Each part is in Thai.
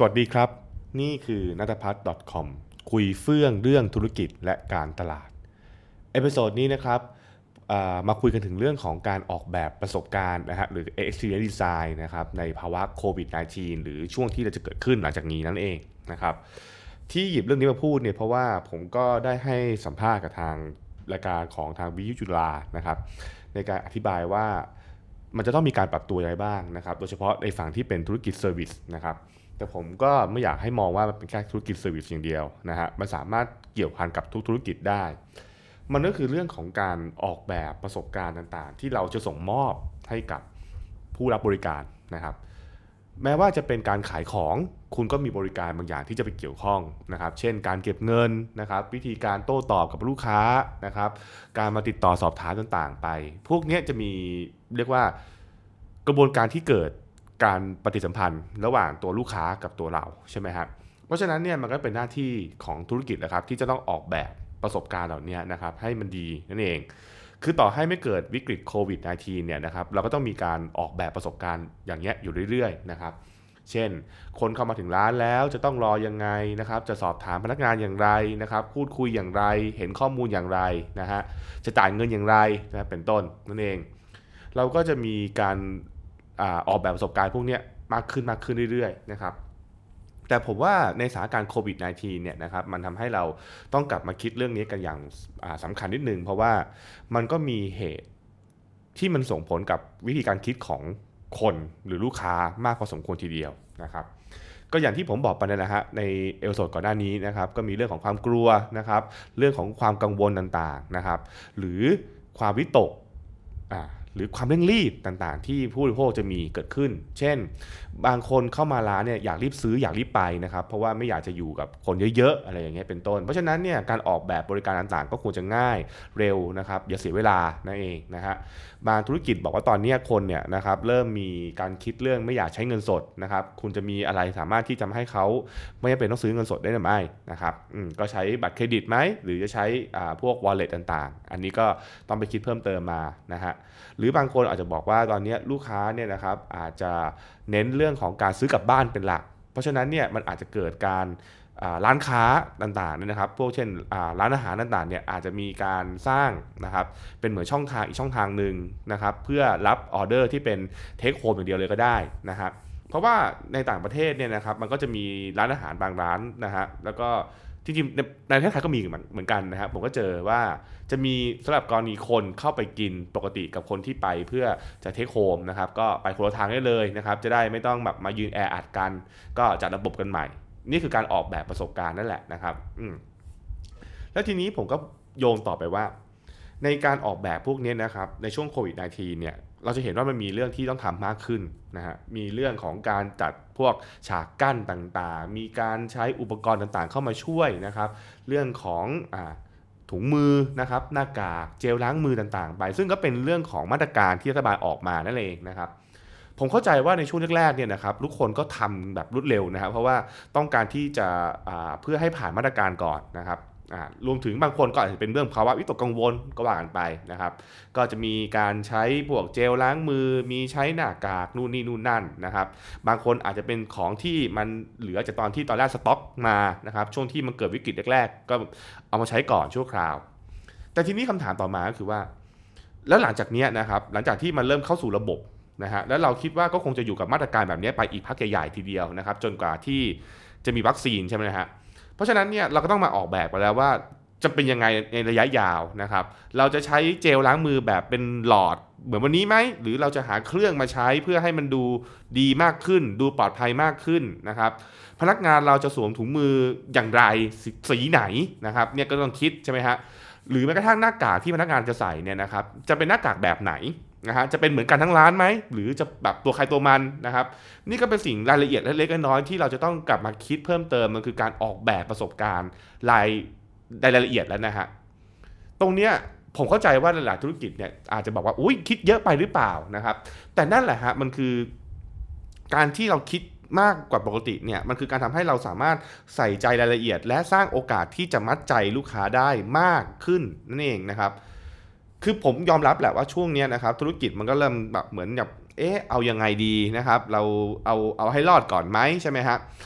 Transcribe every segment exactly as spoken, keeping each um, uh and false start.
สวัสดีครับนี่คือนัทพัฒน์ .com คุยเฟื่องเรื่องธุรกิจและการตลาดเอพิโซดนี้นะครับมาคุยกันถึงเรื่องของการออกแบบประสบการณ์นะฮะหรือ Experience Design นะครับในภาวะโควิด สิบเก้า หรือช่วงที่เราจะเกิดขึ้นหลังจากนี้นั่นเองนะครับที่หยิบเรื่องนี้มาพูดเนี่ยเพราะว่าผมก็ได้ให้สัมภาษณ์กับทางรายการของทางวิทยุจุฬานะครับในการอธิบายว่ามันจะต้องมีการปรับตัวยังไงบ้างนะครับโดยเฉพาะในฝั่งที่เป็นธุรกิจเซอร์วิสนะครับแต่ผมก็ไม่อยากให้มองว่ามันเป็นแค่ธุรกิจเซอร์วิสอย่างเดียวนะฮะมันสามารถเกี่ยวพันกับทุกธุรกิจได้มันก็คือเรื่องของการออกแบบประสบการณ์ต่างๆที่เราจะส่งมอบให้กับผู้รับบริการนะครับแม้ว่าจะเป็นการขายของคุณก็มีบริการบางอย่างที่จะไปเกี่ยวข้องนะครับเช่นการเก็บเงินนะครับวิธีการโต้ตอบกับลูกค้านะครับการมาติดต่อสอบถามต่างๆไปพวกนี้จะมีเรียกว่ากระบวนการที่เกิดการปฏิสัมพันธ์ระหว่างตัวลูกค้ากับตัวเราใช่ไหมครับเพราะฉะนั้นเนี่ยมันก็เป็นหน้าที่ของธุรกิจนะครับที่จะต้องออกแบบประสบการณ์เหล่านี้นะครับให้มันดีนั่นเองคือต่อให้ไม่เกิดวิกฤตโควิด สิบเก้า เนี่ยนะครับเราก็ต้องมีการออกแบบประสบการณ์อย่างเงี้ยอยู่เรื่อยๆนะครับเช่นคนเข้ามาถึงร้านแล้วจะต้องรอยังไงนะครับจะสอบถามพนักงานอย่างไรนะครับพูดคุยอย่างไรเห็นข้อมูลอย่างไรนะฮะจะจ่ายเงินอย่างไรนะเป็นต้นนั่นเองเราก็จะมีการออกแบบประสบการณ์พวกนี้มากขึ้นมากขึ้นเรื่อยๆนะครับแต่ผมว่าในสถานการณ์โควิด สิบเก้า เนี่ยนะครับมันทำให้เราต้องกลับมาคิดเรื่องนี้กันอย่างสำคัญนิดนึงเพราะว่ามันก็มีเหตุที่มันส่งผลกับวิธีการคิดของคนหรือลูกค้ามากพอสมควรทีเดียวนะครับก็อย่างที่ผมบอกไปนะฮะในเอพิโซดก่อนหน้านี้นะครับก็มีเรื่องของความกลัวนะครับเรื่องของความกังวลต่างๆนะครับหรือความวิตกอ่าหรือความเร่งรีบต่างๆที่ผู้บริโภคจะมีเกิดขึ้นเช่นบางคนเข้ามาร้านเนี่ยอยากรีบซื้ออยากรีบไปนะครับเพราะว่าไม่อยากจะอยู่กับคนเยอะๆอะไรอย่างเงี้ยเป็นต้นเพราะฉะนั้นเนี่ยการออกแบบบริการต่างๆก็ควรจะง่ายเร็วนะครับอย่าเสียเวลานั่นเองนะฮะบางธุรกิจบอกว่าตอนนี้คนเนี่ยนะครับเริ่มมีการคิดเรื่องไม่อยากใช้เงินสดนะครับคุณจะมีอะไรสามารถที่จะให้เขาไม่จำเป็นต้องซื้อเงินสดได้หรือไม่นะครับก็ใช้บัตรเครดิตไหมหรือจะใช้พวก wallet ต่างๆอันนี้ก็ต้องไปคิดเพิ่มเติมมานะฮะหรือบางคนอาจจะบอกว่าตอนนี้ลูกค้าเนี่ยนะครับอาจจะเน้นเรื่องของการซื้อกลับบ้านเป็นหลักเพราะฉะนั้นเนี่ยมันอาจจะเกิดการร้านค้าต่างๆนะครับพวกเช่นร้านอาหารต่างๆเนี่ยอาจจะมีการสร้างนะครับเป็นเหมือนช่องทางอีกช่องทางหนึ่งนะครับเพื่อรับออเดอร์ที่เป็นเทคโฮมอย่างเดียวเลยก็ได้นะครับเพราะว่าในต่างประเทศเนี่ยนะครับมันก็จะมีร้านอาหารบางร้านนะฮะแล้วก็จริงๆในประเทศไทยก็มีเหมือนกันนะครับผมก็เจอว่าจะมีสำหรับกรณีคนเข้าไปกินปกติกับคนที่ไปเพื่อจะเทคโฮมนะครับก็ไปคนละทางได้เลยนะครับจะได้ไม่ต้องแบบมายืนแออัดกันก็จัดระบบกันใหม่นี่คือการออกแบบประสบการณ์นั่นแหละนะครับอืมแล้วทีนี้ผมก็โยงต่อไปว่าในการออกแบบพวกนี้นะครับในช่วงโควิด สิบเก้า เนี่ยเราจะเห็นว่ามันมีเรื่องที่ต้องทำมากขึ้นนะฮะมีเรื่องของการจัดพวกฉากกั้นต่างๆมีการใช้อุปกรณ์ต่างๆเข้ามาช่วยนะครับเรื่องของอ่าถุงมือนะครับหน้ากากเจลล้างมือต่างๆไปซึ่งก็เป็นเรื่องของมาตรการที่รัฐบาลออกมานั่นเองนะครับผมเข้าใจว่าในช่วงแรกๆเนี่ยนะครับทุกคนก็ทำแบบรวดเร็วนะครับเพราะว่าต้องการที่จะเพื่อให้ผ่านมาตรการก่อนนะครับรวมถึงบางคนก็อาจจะเป็นเรื่องภาวะวิตกกังวลก็ว่ากันไปนะครับก็จะมีการใช้พวกเจลล้างมือมีใช้หน้ากากนู่นนี่นู่นนั่นนะครับบางคนอาจจะเป็นของที่มันเหลือจากตอนที่ตอนแรกสต็อกมานะครับช่วงที่มันเกิดวิกฤตแรกๆก็เอามาใช้ก่อนชั่วคราวแต่ทีนี้คำถามต่อมาก็คือว่าแล้วหลังจากนี้นะครับหลังจากที่มันเริ่มเข้าสู่ระบบนะฮะแล้วเราคิดว่าก็คงจะอยู่กับมาตรการแบบนี้ไปอีกพักใหญ่ๆทีเดียวนะครับจนกว่าที่จะมีวัคซีนใช่ไหมนะฮะเพราะฉะนั้นเนี่ยเราก็ต้องมาออกแบบกันแล้วว่าจะเป็นยังไงในระยะยาวนะครับเราจะใช้เจลล้างมือแบบเป็นหลอดเหมือนวันนี้ไหมหรือเราจะหาเครื่องมาใช้เพื่อให้มันดูดีมากขึ้นดูปลอดภัยมากขึ้นนะครับพนักงานเราจะสวมถุงมืออย่างไรสีไหนนะครับเนี่ยก็ต้องคิดใช่ไหมฮะหรือแม้กระทั่งหน้ากากที่พนักงานจะใส่เนี่ยนะครับจะเป็นหน้ากากแบบไหนนะฮะจะเป็นเหมือนกันทั้งร้านไหมหรือจะแบบตัวใครตัวมันนะครับนี่ก็เป็นสิ่งรายละเอียดเล็กๆน้อยๆที่เราจะต้องกลับมาคิดเพิ่มเติมมันคือการออกแบบประสบการณ์รายรายละเอียดแล้วนะฮะตรงเนี้ยผมเข้าใจว่าหลายๆธุรกิจเนี่ยอาจจะบอกว่าอุ้ยคิดเยอะไปหรือเปล่านะครับแต่นั่นแหละฮะมันคือการที่เราคิดมากกว่าปกติเนี่ยมันคือการทำให้เราสามารถใส่ใจรายละเอียดและสร้างโอกาสที่จะมัดใจลูกค้าได้มากขึ้นนั่นเองนะครับคือผมยอมรับแหละว่าช่วงนี้นะครับธุรกิจมันก็เริ่มแบบเหมือนแบบเอ๊ะเอายังไงดีนะครับเราเอาเอาให้รอดก่อนไหมใช่ไหมฮะ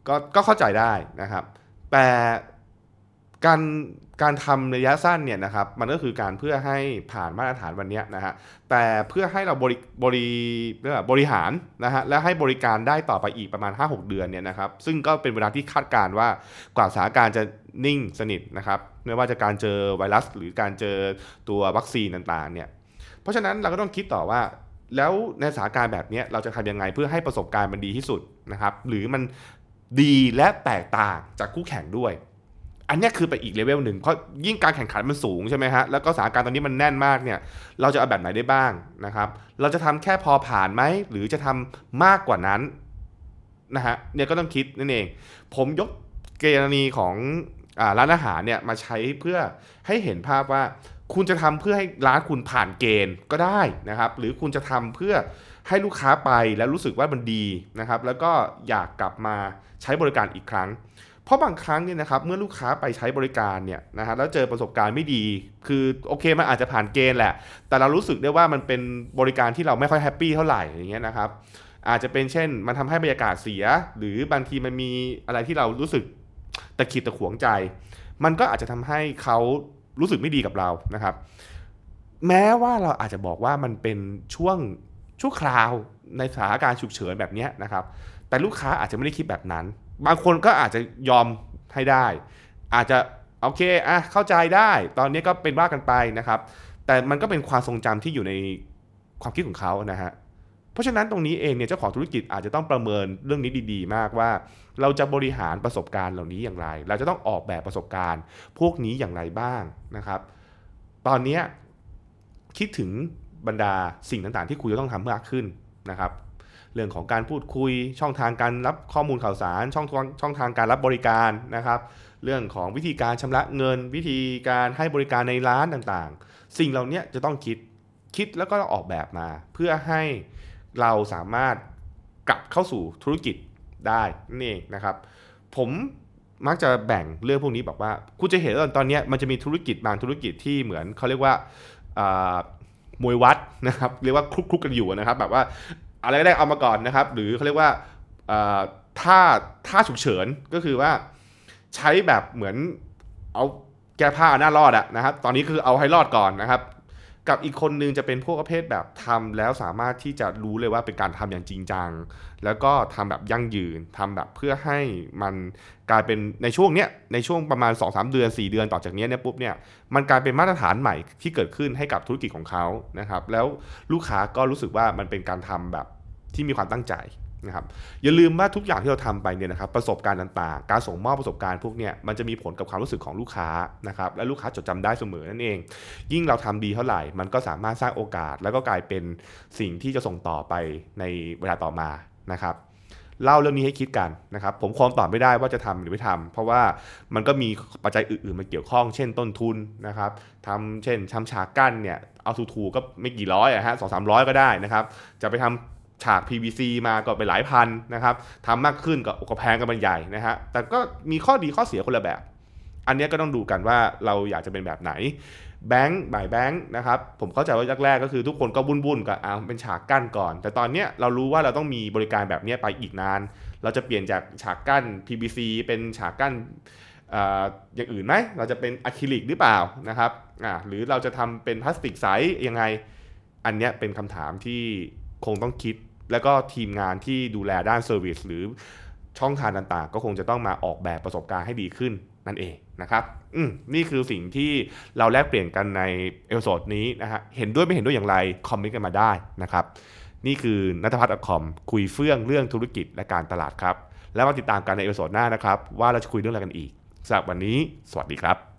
ก็ก็เข้าใจได้นะครับแต่การการทำระยะสั้นเนี่ยนะครับมันก็คือการเพื่อให้ผ่านมาตรฐานวันนี้นะฮะแต่เพื่อให้เราบริบริเรียกว่าบริหารนะฮะและให้บริการได้ต่อไปอีกประมาณ ห้าหก เดือนเนี่ยนะครับซึ่งก็เป็นเวลาที่คาดการณ์ว่ากว่าสถานการณ์จะนิ่งสนิทนะครับไม่ว่าจะการเจอไวรัสหรือการเจอตัววัคซีนต่างๆเนี่ยเพราะฉะนั้นเราก็ต้องคิดต่อว่าแล้วในสถานการณ์แบบนี้เราจะทำยังไงเพื่อให้ประสบการณ์มันดีที่สุดนะครับหรือมันดีและแตกต่างจากคู่แข่งด้วยอันนี้คือไปอีกเลเวลหนึ่งเพราะยิ่งการแข่งขันมันสูงใช่ไหมฮะแล้วก็สถานการณ์ตอนนี้มันแน่นมากเนี่ยเราจะเอาแบบไหนได้บ้างนะครับเราจะทำแค่พอผ่านไหมหรือจะทำมากกว่านั้นนะฮะเนี่ยก็ต้องคิดนั่นเองผมยกกรณีของอ่าร้านอาหารเนี่ยมาใช้เพื่อให้เห็นภาพว่าคุณจะทำเพื่อให้ร้านคุณผ่านเกณฑ์ก็ได้นะครับหรือคุณจะทำเพื่อให้ลูกค้าไปแล้วรู้สึกว่ามันดีนะครับแล้วก็อยากกลับมาใช้บริการอีกครั้งเพราะบางครั้งเนี่ยนะครับเมื่อลูกค้าไปใช้บริการเนี่ยนะฮะแล้วเจอประสบการณ์ไม่ดีคือโอเคมันอาจจะผ่านเกณฑ์แหละแต่เรารู้สึกได้ว่ามันเป็นบริการที่เราไม่ค่อยแฮปปี้เท่าไหร่อย่างเงี้ยนะครับอาจจะเป็นเช่นมันทำให้บรรยากาศเสียหรือบางทีมันมีอะไรที่เรารู้สึกตะขิดตะขวงใจมันก็อาจจะทำให้เขารู้สึกไม่ดีกับเรานะครับแม้ว่าเราอาจจะบอกว่ามันเป็นช่วงชั่วคราวในสถานการณ์ฉุกเฉินแบบนี้นะครับแต่ลูกค้าอาจจะไม่ได้คิดแบบนั้นบางคนก็อาจจะยอมให้ได้อาจจะโอเคอ่ะเข้าใจได้ตอนนี้ก็เป็นว่ากันไปนะครับแต่มันก็เป็นความทรงจำที่อยู่ในความคิดของเขานะฮะเพราะฉะนั้นตรงนี้เองเนี่ยเจ้าของธุรกิจอาจจะต้องประเมินเรื่องนี้ดีๆมากว่าเราจะบริหารประสบการณ์เหล่านี้อย่างไรเราจะต้องออกแบบประสบการณ์พวกนี้อย่างไรบ้างนะครับตอนนี้คิดถึงบรรดาสิ่งต่างๆที่คุณจะต้องทำมากขึ้นนะครับเรื่องของการพูดคุยช่องทางการรับข้อมูลข่าวสารช่องช่องทางการรับบริการนะครับเรื่องของวิธีการชำระเงินวิธีการให้บริการในร้านต่างๆสิ่งเหล่านี้จะต้องคิดคิดแล้วก็ออกแบบมาเพื่อให้เราสามารถกลับเข้าสู่ธุรกิจได้นั่นเองนะครับผมมักจะแบ่งเรื่องพวกนี้บอกว่าคุณจะเห็นว่าตอนนี้มันจะมีธุรกิจบางธุรกิจที่เหมือนเขาเรียกว่ามวยวัดนะครับเรียกว่าคลุกๆกันอยู่นะครับแบบว่าอะไรก็ได้เอามาก่อนนะครับหรือเขาเรียกว่าท่าท่าฉุกเฉินก็คือว่าใช้แบบเหมือนเอาแก้ผ้าหน้ารอดอะนะครับตอนนี้คือเอาให้รอดก่อนนะครับกับอีกคนนึงจะเป็นพวกประเภทแบบทำแล้วสามารถที่จะรู้เลยว่าเป็นการทำอย่างจริงจังแล้วก็ทำแบบยั่งยืนทำแบบเพื่อให้มันกลายเป็นในช่วงเนี้ยในช่วงประมาณ สองถึงสาม เดือนสี่เดือนต่อจากนี้เนี่ยปุ๊บเนี่ยมันกลายเป็นมาตรฐานใหม่ที่เกิดขึ้นให้กับธุรกิจของเขานะครับแล้วลูกค้าก็รู้สึกว่ามันเป็นการทำแบบที่มีความตั้งใจนะครับอย่าลืมว่าทุกอย่างที่เราทำไปเนี่ยนะครับประสบการณ์ต่างๆการส่งมอบประสบการณ์พวกเนี้ยมันจะมีผลกับความรู้สึกของลูกค้านะครับและลูกค้าจดจำได้เสมอนั่นเองยิ่งเราทำดีเท่าไหร่มันก็สามารถสร้างโอกาสแล้วก็กลายเป็นสิ่งที่จะส่งต่อไปในเวลาต่อมานะครับเล่าเรื่องนี้ให้คิดกันนะครับผมคงตอบไม่ได้ว่าจะทำหรือไม่ทำเพราะว่ามันก็มีปัจจัยอื่นๆมาเกี่ยวข้องเช่นต้นทุนนะครับทำเช่นทำฉากกั้นเนี่ยเอาถูกๆก็ไม่กี่ร้อยอะฮะสองสามร้อยก็ได้นะครับจะไปทำฉาก พี วี ซี มาก็ไปหลายพันนะครับทำมากขึ้นก็แพงกันมันใหญ่นะฮะแต่ก็มีข้อดีข้อเสียคนละแบบอันนี้ก็ต้องดูกันว่าเราอยากจะเป็นแบบไหนแบงค์บ่ายแบงค์นะครับผมเข้าใจว่าแรกๆก็คือทุกคนก็วุ่นๆกับเอาเป็นฉากกั้นก่อนแต่ตอนนี้เรารู้ว่าเราต้องมีบริการแบบนี้ไปอีกนานเราจะเปลี่ยนจากฉากกั้น พี วี ซี เป็นฉากกั้น อ, อย่างอื่นไหมเราจะเป็นอะคริลิกหรือเปล่านะครับหรือเราจะทำเป็นพลาสติกใสยังไงอันนี้เป็นคำถามที่คงต้องคิดแล้วก็ทีมงานที่ดูแลด้านเซอร์วิสหรือช่องทางต่างๆก็คงจะต้องมาออกแบบประสบการณ์ให้ดีขึ้นนั่นเองนะครับอืมนี่คือสิ่งที่เราแลกเปลี่ยนกันในเอพิโซดนี้นะฮะเห็นด้วยไม่เห็นด้วยอย่างไรคอมเมนต์กันมาได้นะครับนี่คือนัทพัฒน์ .com คุยเฟื่องเรื่องธุรกิจและการตลาดครับแล้วมาติดตามกันในเอพิโซดหน้านะครับว่าเราจะคุยเรื่องอะไรกันอีกสำหรับวันนี้สวัสดีครับ